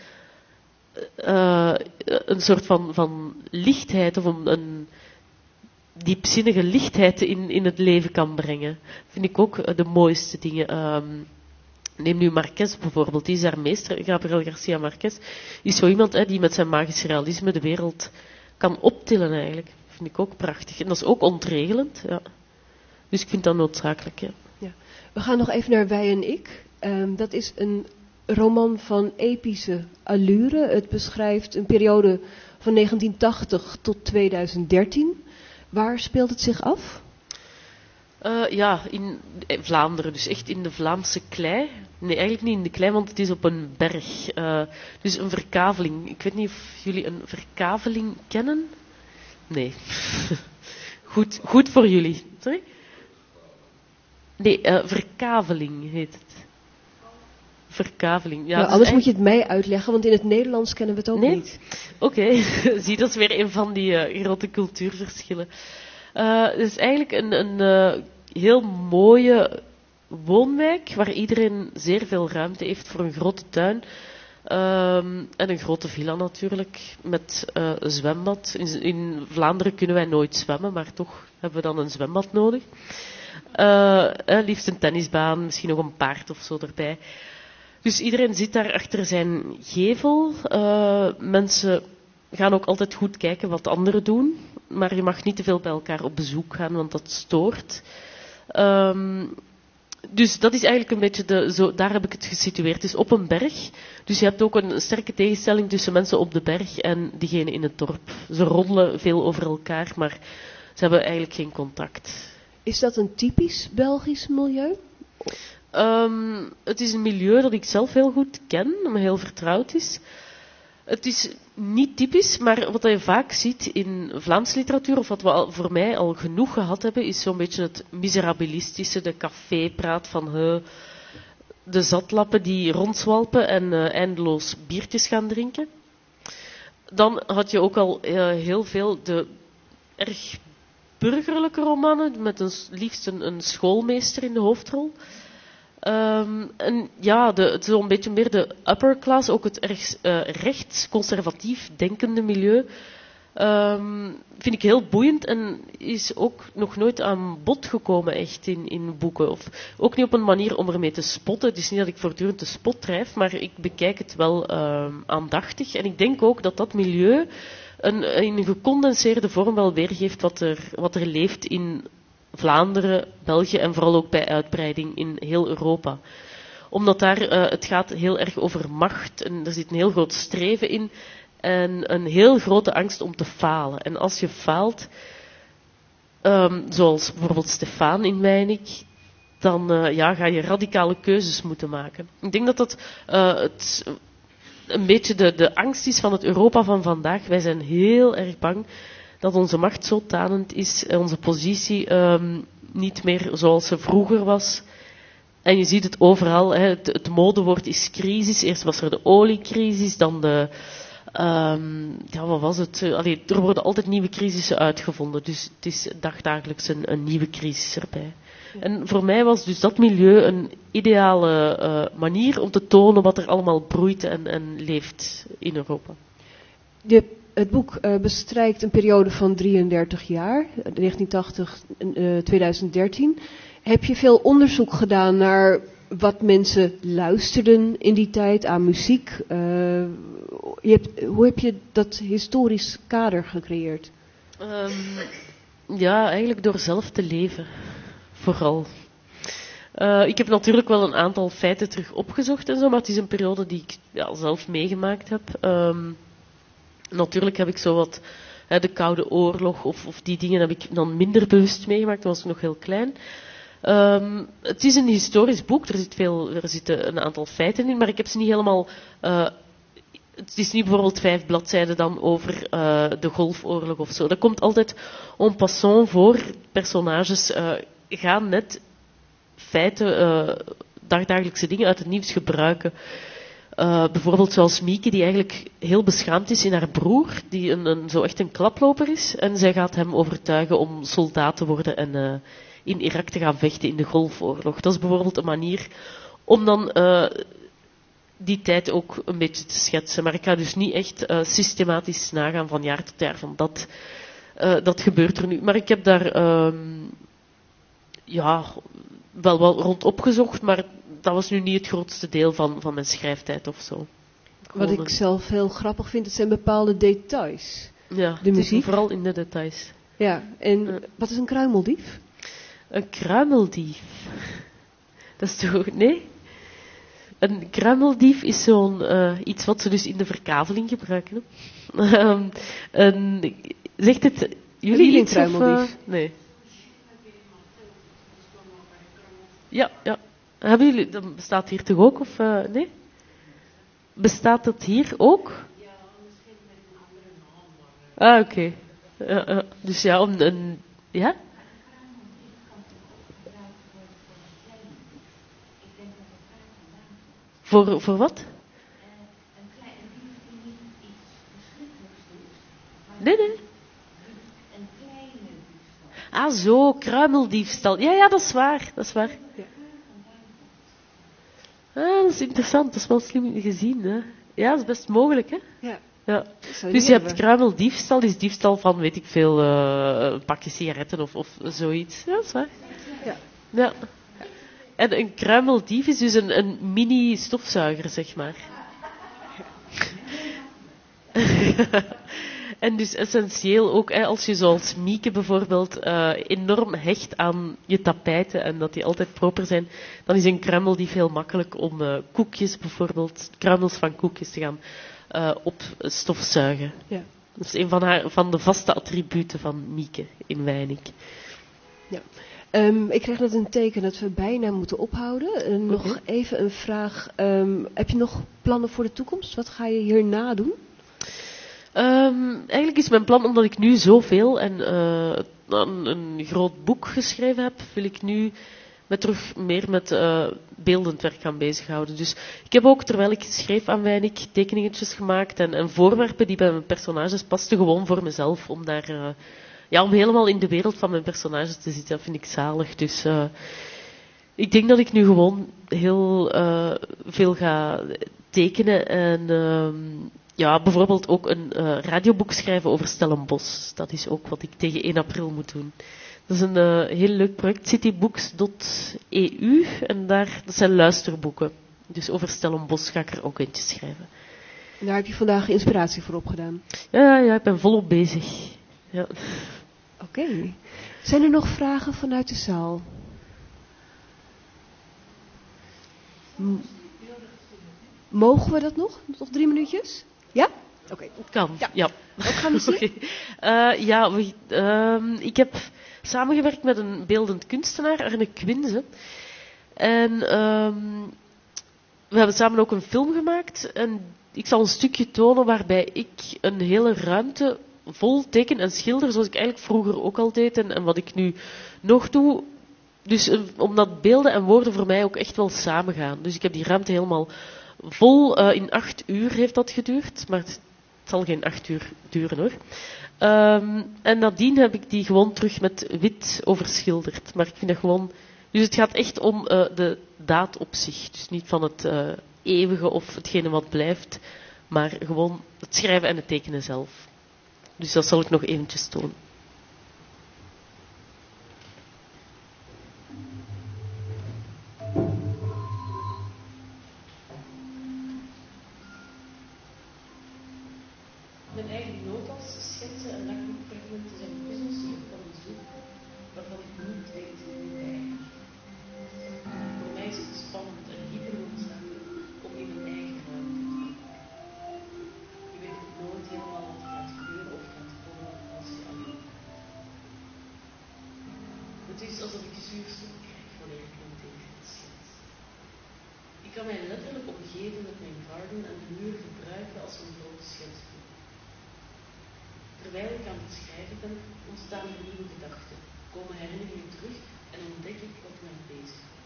uh, een soort van, van lichtheid of een, een diepzinnige lichtheid in, in het leven kan brengen. Vind ik ook de mooiste dingen. Um, Neem nu Marquez bijvoorbeeld, die is daar meester, Gabriel Garcia Marquez, is zo iemand hè, die met zijn magisch realisme de wereld kan optillen eigenlijk. Dat vind ik ook prachtig. En dat is ook ontregelend. Ja. Dus ik vind dat noodzakelijk. Ja. Ja. We gaan nog even naar Wij en ik. Um, dat is een roman van epische allure. Het beschrijft een periode van negentien tachtig tot tweeduizend dertien. Waar speelt het zich af? Uh, ja, in Vlaanderen, dus echt in de Vlaamse klei. Nee, eigenlijk niet in de klei, want het is op een berg. Uh, dus een verkaveling. Ik weet niet of jullie een verkaveling kennen? Nee. goed, goed voor jullie. Sorry? Nee, uh, verkaveling heet het. Verkaveling. Ja, nou, dus anders eigenlijk... moet je het mij uitleggen, want in het Nederlands kennen we het ook nee? niet. Oké, okay. Zie, dat is weer een van die uh, grote cultuurverschillen. Uh, het is eigenlijk een, een uh, heel mooie woonwijk, waar iedereen zeer veel ruimte heeft voor een grote tuin. Um, en een grote villa natuurlijk, met uh, een zwembad. In, in Vlaanderen kunnen wij nooit zwemmen, maar toch hebben we dan een zwembad nodig. Uh, eh, liefst een tennisbaan, misschien nog een paard of zo erbij. Dus iedereen zit daar achter zijn gevel. Uh, mensen gaan ook altijd goed kijken wat anderen doen, maar je mag niet te veel bij elkaar op bezoek gaan, want dat stoort. Um, Dus dat is eigenlijk een beetje de, zo, daar heb ik het gesitueerd. Het is op een berg. Dus je hebt ook een sterke tegenstelling tussen mensen op de berg en diegenen in het dorp. Ze roddelen veel over elkaar, maar ze hebben eigenlijk geen contact. Is dat een typisch Belgisch milieu? Um, het is een milieu dat ik zelf heel goed ken, me heel vertrouwd is. Het is niet typisch, maar wat je vaak ziet in Vlaamse literatuur, of wat we al, voor mij al genoeg gehad hebben, is zo'n beetje het miserabilistische, de cafépraat van uh, de zatlappen die rondzwalpen en uh, eindeloos biertjes gaan drinken. Dan had je ook al uh, heel veel de erg burgerlijke romanen, met een, liefst een, een schoolmeester in de hoofdrol. Um, en ja, de, zo'n beetje meer de upper class, ook het erg uh, rechts, conservatief denkende milieu, um, vind ik heel boeiend en is ook nog nooit aan bod gekomen echt in, in boeken. Of ook niet op een manier om ermee te spotten. Het is niet dat ik voortdurend de spot drijf, maar ik bekijk het wel um, aandachtig. En ik denk ook dat dat milieu een, in een gecondenseerde vorm wel weergeeft wat er, wat er leeft in Vlaanderen, België en vooral ook bij uitbreiding in heel Europa. Omdat daar, uh, het gaat heel erg over macht en er zit een heel groot streven in en een heel grote angst om te falen. En als je faalt, um, zoals bijvoorbeeld Stefan in Weinig, dan uh, ja, ga je radicale keuzes moeten maken. Ik denk dat dat uh, het, een beetje de, de angst is van het Europa van vandaag. Wij zijn heel erg bang dat onze macht zo tanend is, onze positie um, niet meer zoals ze vroeger was. En je ziet het overal, hè, het, het modewoord is crisis. Eerst was er de oliecrisis, dan de... Um, ja, wat was het? Allee, er worden altijd nieuwe crisissen uitgevonden, dus het is dagdagelijks een, een nieuwe crisis erbij. Ja. En voor mij was dus dat milieu een ideale uh, manier om te tonen wat er allemaal broeit en, en leeft in Europa. De Het boek uh, bestrijkt een periode van drieëndertig jaar, negentien tachtig tot twintig dertien. Heb je veel onderzoek gedaan naar wat mensen luisterden in die tijd aan muziek? Uh, je hebt, hoe heb je dat historisch kader gecreëerd? Um, ja, eigenlijk door zelf te leven, vooral. Uh, ik heb natuurlijk wel een aantal feiten terug opgezocht en zo, maar het is een periode die ik ja, zelf meegemaakt heb. Um, Natuurlijk heb ik zo wat, hè, de Koude Oorlog of, of die dingen heb ik dan minder bewust meegemaakt, toen was ik nog heel klein. Um, het is een historisch boek, er, zit veel, er zitten een aantal feiten in, maar ik heb ze niet helemaal... Uh, het is niet bijvoorbeeld vijf bladzijden dan over uh, de Golfoorlog of zo. Dat komt altijd en passant voor. Personages uh, gaan net feiten, uh, dagdagelijkse dingen uit het nieuws gebruiken. Uh, bijvoorbeeld zoals Mieke, die eigenlijk heel beschaamd is in haar broer, die een, een, zo echt een klaploper is. En zij gaat hem overtuigen om soldaat te worden en uh, in Irak te gaan vechten in de Golfoorlog. Dat is bijvoorbeeld een manier om dan uh, die tijd ook een beetje te schetsen. Maar ik ga dus niet echt uh, systematisch nagaan van jaar tot jaar van dat, uh, dat gebeurt er nu. Maar ik heb daar uh, ja, wel, wel rond opgezocht, maar dat was nu niet het grootste deel van, van mijn schrijftijd of zo. Wat ik zelf heel grappig vind, het zijn bepaalde details. Ja, de muziek. Vooral in de details. Ja, en ja. Wat is een kruimeldief? Een kruimeldief? Dat is toch... Nee? Een kruimeldief is zo'n uh, iets wat ze dus in de verkaveling gebruiken. um, een, zegt het jullie iets? Of, uh, nee. Ja, ja. Hebben jullie, dat bestaat hier toch ook, of uh, nee? Bestaat dat hier ook? Ja, misschien met een andere naam. Ah, oké. Okay. Ja, ja. Dus ja, om een... Ja? Voor, voor wat? Een kleine dief die niet iets verschrikkelijks doet. Nee, nee. Een kleine diefstal. Ah, zo, kruimeldiefstal. Ja, ja, dat is waar. Dat is waar. Ja. Ah, dat is interessant. Dat is wel slim gezien, hè. Ja, dat is best mogelijk, hè. Ja. Ja. Zou Dus niet je hebt hebben. kruimeldiefstal, is diefstal van, weet ik veel, uh, een pakje sigaretten of, of zoiets. Ja, dat is waar. Ja. Ja. En een kruimeldief is dus een, een mini-stofzuiger, zeg maar. En dus essentieel ook, hè, als je zoals Mieke bijvoorbeeld uh, enorm hecht aan je tapijten en dat die altijd proper zijn, dan is een kruimeldief heel makkelijk om uh, koekjes bijvoorbeeld, kruimels van koekjes te gaan uh, opstofzuigen. Ja. Dat is een van, haar, van de vaste attributen van Mieke in Weinik. Ja. Um, ik krijg net een teken dat we bijna moeten ophouden. Uh, nog Okay. even een vraag. Um, heb je nog plannen voor de toekomst? Wat ga je hierna doen? Um, eigenlijk is mijn plan, omdat ik nu zoveel en uh, een, een groot boek geschreven heb, wil ik nu met terug meer met uh, beeldend werk gaan bezighouden. Dus ik heb ook, terwijl ik schreef aan Weinik, tekeningetjes gemaakt en, en voorwerpen die bij mijn personages pasten, gewoon voor mezelf, om daar, uh, ja, om helemaal in de wereld van mijn personages te zitten. Dat vind ik zalig. Dus uh, ik denk dat ik nu gewoon heel uh, veel ga tekenen en uh, ja, bijvoorbeeld ook een uh, radioboek schrijven over Stellenbosch. Dat is ook wat ik tegen één april moet doen. Dat is een uh, heel leuk project, citybooks punt e u, en daar, dat zijn luisterboeken. Dus over Stellenbosch ga ik er ook eentje schrijven. En daar heb je vandaag inspiratie voor opgedaan? Ja, ja, ik ben volop bezig. Ja. Oké. Okay. Zijn er nog vragen vanuit de zaal? M- Mogen we dat nog? Nog drie minuutjes? Ja? Oké. Okay. Kan, ja. ja. Wat gaan we zien? Okay. Uh, ja, we, uh, ik heb samengewerkt met een beeldend kunstenaar, Arne Quinze. En uh, we hebben samen ook een film gemaakt. En ik zal een stukje tonen waarbij ik een hele ruimte vol teken en schilder, zoals ik eigenlijk vroeger ook al deed en, en wat ik nu nog doe. Dus uh, omdat beelden en woorden voor mij ook echt wel samengaan. Dus ik heb die ruimte helemaal vol. Uh, in acht uur heeft dat geduurd, maar het zal geen acht uur duren hoor. Um, en nadien heb ik die gewoon terug met wit overschilderd. Maar ik vind dat gewoon... Dus het gaat echt om uh, de daad op zich. Dus niet van het uh, eeuwige of hetgene wat blijft, maar gewoon het schrijven en het tekenen zelf. Dus dat zal ik nog eventjes tonen. Mijn eigen notas, schetsen en lakfragmenten zijn puzzels van een zoek waarvan ik niet weet hoe bij. Voor mij is het spannend en dieper noodzakelijk om in mijn eigen ruimte te doen. Je weet nooit helemaal wat er gaat gebeuren of gaat komen als je alleen bent. Het is alsof ik zuurstof krijg wanneer ik mijn tekenen schets. Ik kan mij letterlijk omgeven met mijn garden en de muur gebruiken als een grote schetsboek. Terwijl ik aan het schrijven ben, ontstaan er nieuwe gedachten, komen herinneringen terug en ontdek ik wat mij bezighoudt.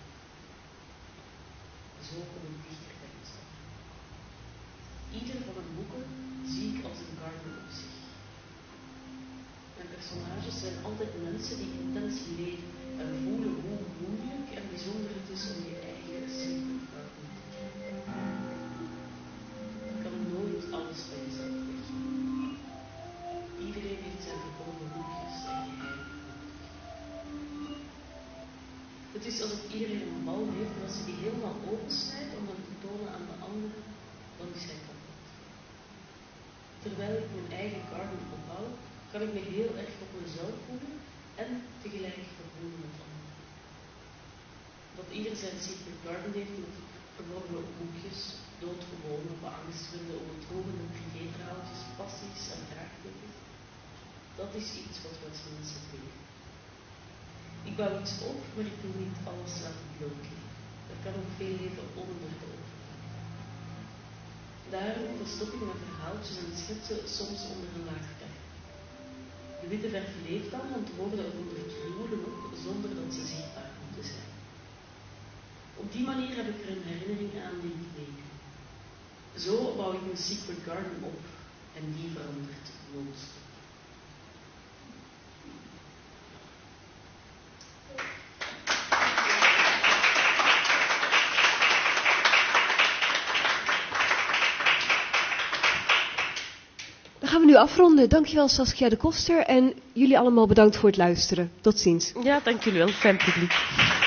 Zo kom ik dichter bij mezelf. Ieder van mijn boeken zie ik als een garden op zich. Mijn personages zijn altijd mensen die intens leven en voelen hoe moeilijk en bijzonder het is om je eigen secret garden te kennen. Je kan nooit alles bij jezelf weggeven. Iedereen heeft zijn verborgen hoekjes en geheimen. Het is alsof iedereen een bal heeft en als je die helemaal opensnijdt om hem te tonen aan de anderen, dan is hij kapot. Terwijl ik mijn eigen garden opbouw, kan ik me heel erg op mezelf voelen en tegelijk verbonden met anderen. Dat ieder zijn secret garden heeft met verborgen hoekjes, doodgewone, beangstigende, overtrogende privéverhaaltjes, passies en vraagtekens. Dat is iets wat we als mensen delen. Ik bouw iets op, maar ik wil niet alles laten bloot liggen. Er kan ook veel leven onder de oppervlakte. Daarom verstop ik mijn verhaaltjes en schetsen soms onder een laag verf. De witte verf leeft dan en de woorden eronder krioelen op, zonder dat ze zichtbaar moeten zijn. Op die manier heb ik er een herinnering aan die ik weet. Zo bouw ik mijn secret garden op en die verandert non-stop. nu afronden. Dankjewel Saskia de Koster en jullie allemaal bedankt voor het luisteren. Tot ziens. Ja, dank jullie wel. Fijn publiek.